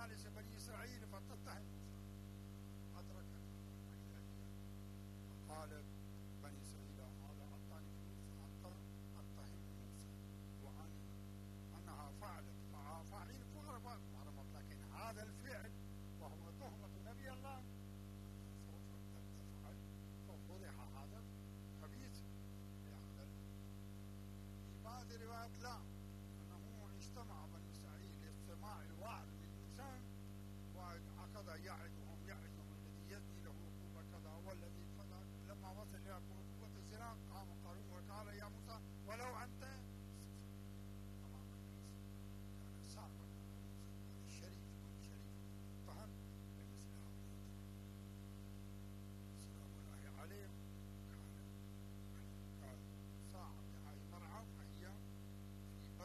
مجالس بني إسرائيل فتتهم موسى. أدركت قالت بني إسرائيل هذا أعطاني فلوس أتهم موسى أنها فعلت فاعلين فعلت، لكن هذا الفعل وهو تهمة نبي الله سوف تفعل. ففضح هذا خبيث. في بعض الروايات لا، أنه اجتمع بني إسرائيل لاستماع الوعد من موسى وعقد يعدهم الذي يزني له قوة كذا والذي كذا. لما وصل إلى قوة الزنا قام قارون وقال يا موسى ولو أنت أمام الناس. كان صعبا الشريف فهم بمثل هذا. سلام الله عليه. قال ساعة هاي مرعى فهي في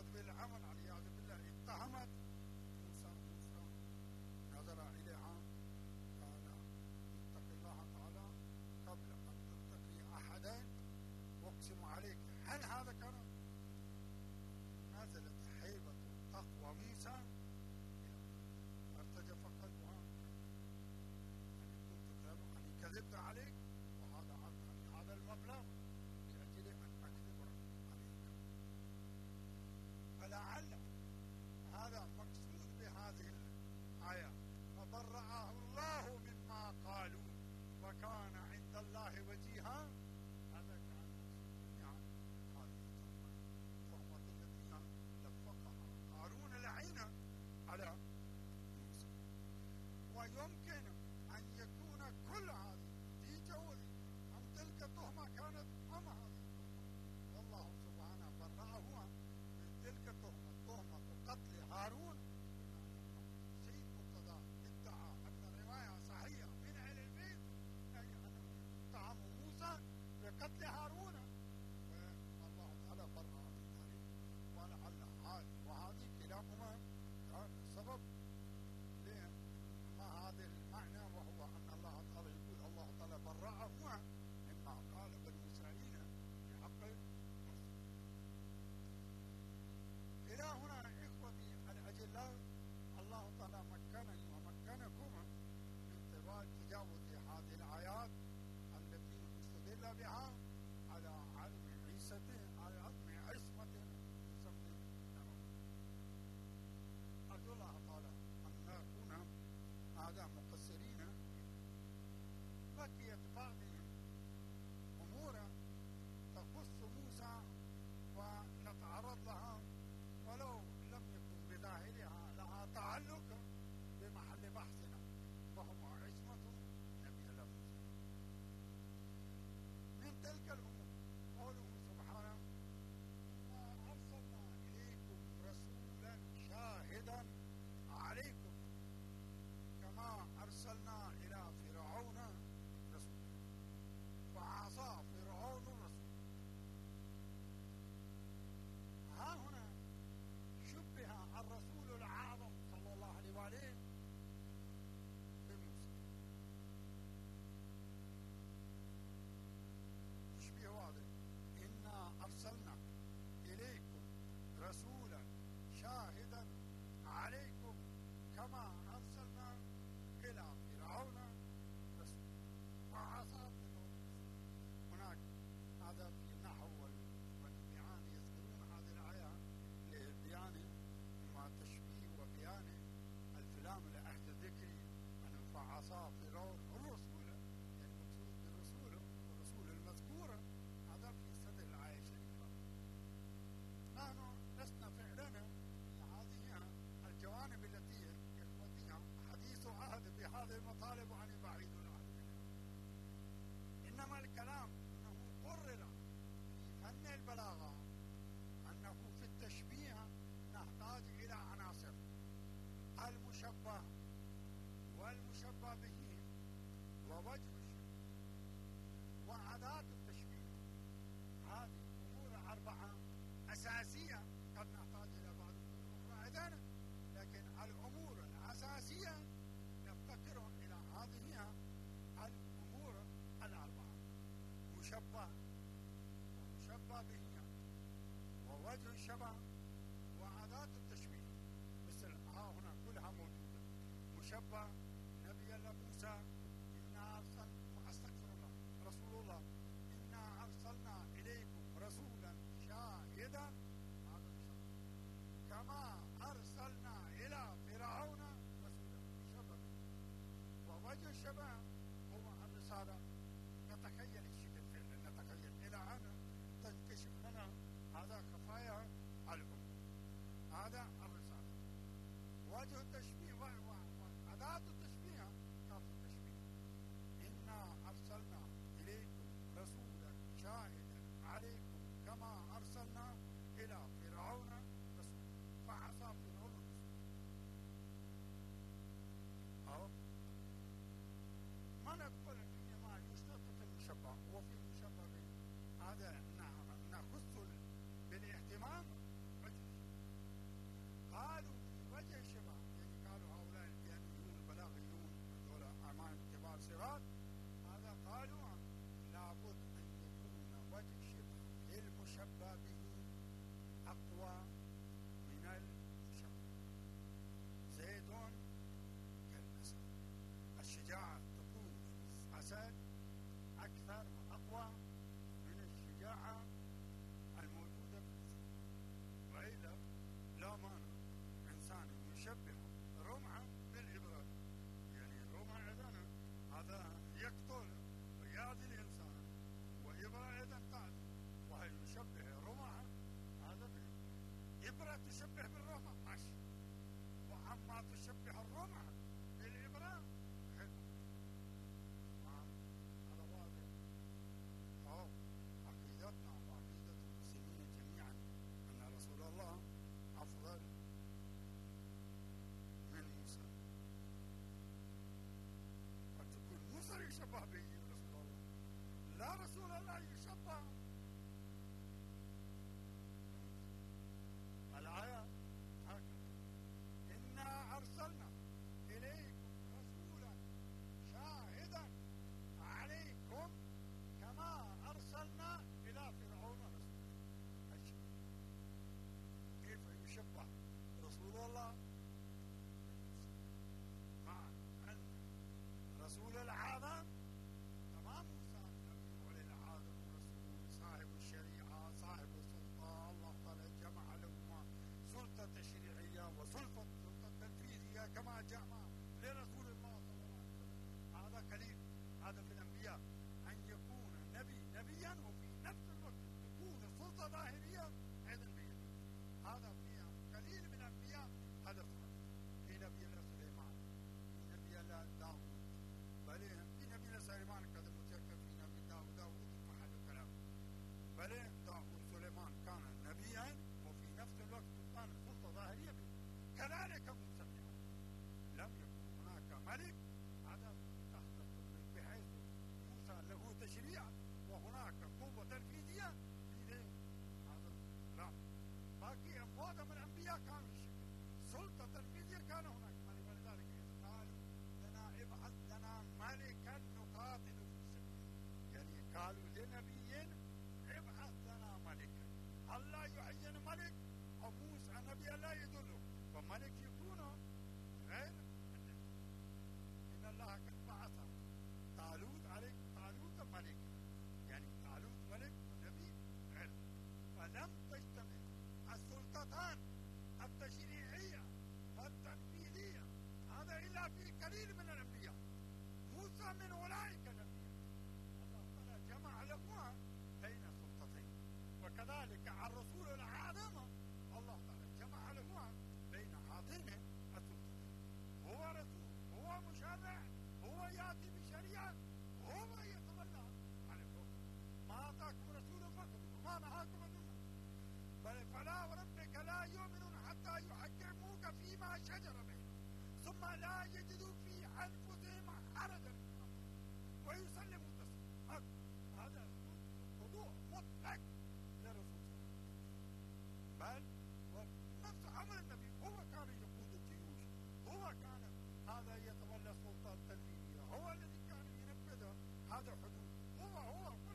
الأنبياء كانوا الشكل، سلطة تنفيذية كان هناك ملك. ولذلك إذا قالوا لنا ابعث لنا ملكا نقاتل في سبيل، يعني قالوا لنبيين ابعث لنا ملكا. الله يعين ملك، أو موسى النبي لا يدله، فملك يكون غير النبي. إن الله قد بعث طالوت عليك طالوت ملك، يعني طالوت ملك ونبي غير. فلم تجتمع السلطتان التشريعية والتنفيذية هذا إلا في قليل من الأنبياء. موسى من أولئك الأنبياء الله تعالى جمع لهما بين سلطتين، وكذلك الرسول العظيم الله تعالى جمع لهما بين هاتين السلطتين. هو رسول، هو مشرع، هو يأتي بشريعة، هو يتولى عن الحكم. ما أعطاكم رسول فخذوا وما نهاكم عنه. بل فلا وربك لا يؤمنون حتى يحكموك فيما شجر بينهم ثم لا يجدوا في أنفسهم حرجا ويسلموا تسليما. هذا خضوع مطلق للرسول صلى الله عليه وسلم. بل ونفس أمر النبي، هو كان يقود الجيوش، هو كان هذا يتولى السلطة التنفيذية، هو الذي كان ينفذ هذا الحدود، هو كل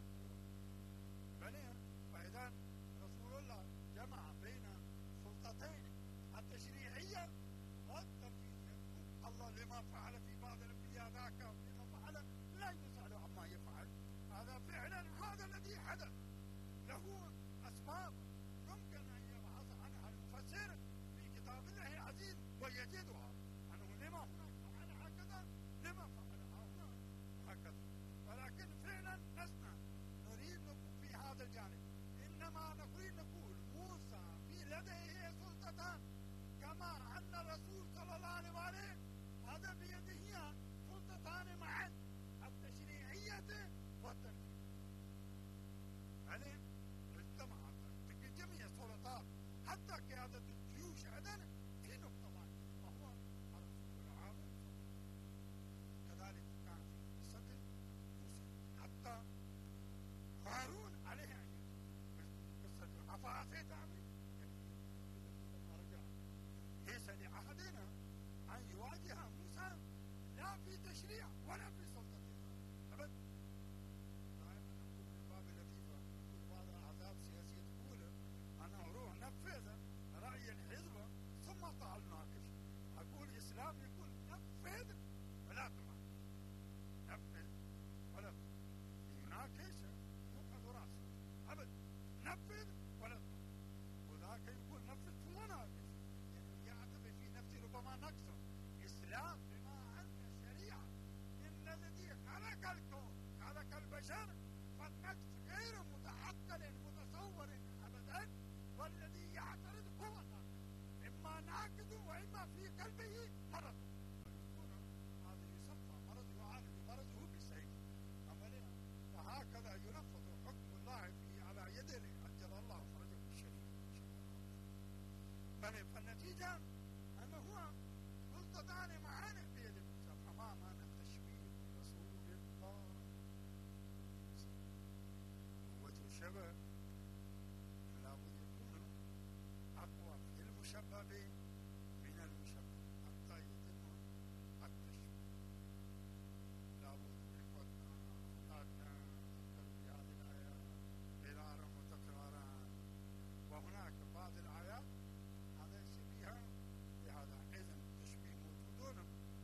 بنيه. فإذا رسول الله جمع بين سلطتين التشريعية والتنفيذية. الله لما فعل في بعض الأنبياء ذاك لما فعل لا يسأل عما يفعل. هذا فعلا هذا الذي حدث له أسباب يمكن أن يبحث عنها المفسر في كتاب الله العزيز ويجدها، أنه لما هناك فعل هكذا، لما فعلها هنا هكذا. ولكن فعلا لسنا نريد في هذا الجانب، إنما نريد نقول موسى في لديه سلطتان، كما أن الرسول صلى الله عليه وسلم هذا بيده سلطتان معا، التشريعية والتنفيذية. عليه اجتمعت جميع السلطات حتى قيادة الجيوش عندنا في نقطة واحدة، وهو الرسول العظيم. كذلك كان في قصة موسى حتى هارون عليه أن قصة عفاسيت عمي لما رجع ليس لأحدنا أن يواجه موسى لا في تشريع ولا في سلطة أبدا. دائما نقول من باب اللطيفة، نقول بعض الأحزاب السياسية تقول أنا أروح نفذ رأي الحزب ثم تعال نناقش. أقول الإسلام يقول نفذ ولا تناقش، نفذ ولا يناقش يوقظ رأسه أبدا، نفذ ولا تناقش. وذاك يقول نفذ ثم ناقش، يعني يعتبر في نفسه ربما نقصا. إسلام بما أن الشريعة إن الذي خلق الكون خلق البشر، فالنقص غير متعقل متصور أبدا، والذي يعترض هو ناقص، إما ناقص وإما في قلبه مرض. هذا يسمى مرض يعالج مرضه بالسيف عمليا. وهكذا ينفذ حكم الله على يد أجل الله فرجه الشريف إن شاء الله. فالنتيجة أنه هو سلطتان معانا بيد موسى، فما معنى التشبيه برسول الله؟ قوة الشبه لابد يكون أقوى في المشبه من المشبه حتى يتم التشبيه. لابد إخوتنا أولادنا نذكر بهذه الآيات مرارا وتكرارا، وهناك بعض الآيات هذا شبيهة بهذا. إذن التشبيه موجود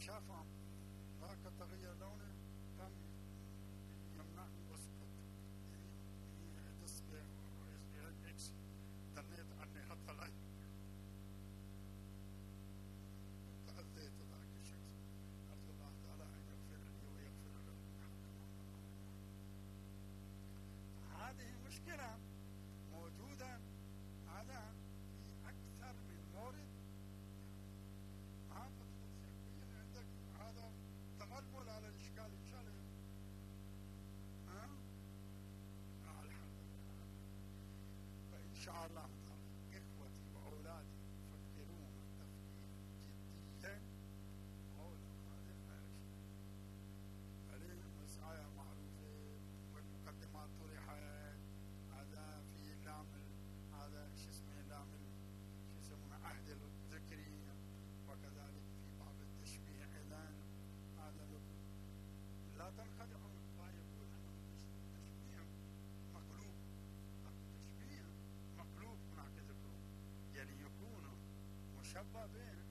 شافهم ذاك تغير لونه كان يمنعني اسكت تصبح اكس ظنيت اني اطلع تأذيت ذاك الشخص أرجو الله تعالى أن يغفر لي ويغفر له. هذه المشكلة موجودة هذا في أكثر من مورد. عام تقول عندك هذا تغلبل على الإشكال إن شاء الله. الحمد لله. فإن شاء الله تعالى إخوتي وأولادي فكرون تفكيرا جديا حول هذه الآية. المسألة معروفة والمقدمات طرحت. هذا في لام هذا شو اسمه لام شو يسمونه عهد الذكري، وكذلك في باب التشبيه أيضا. هذا لا تنخدعوا. لا يقول أنه التشبيه مقلوب. التشبيه مقلوب هناك ذكره، يعني يكون مشبه به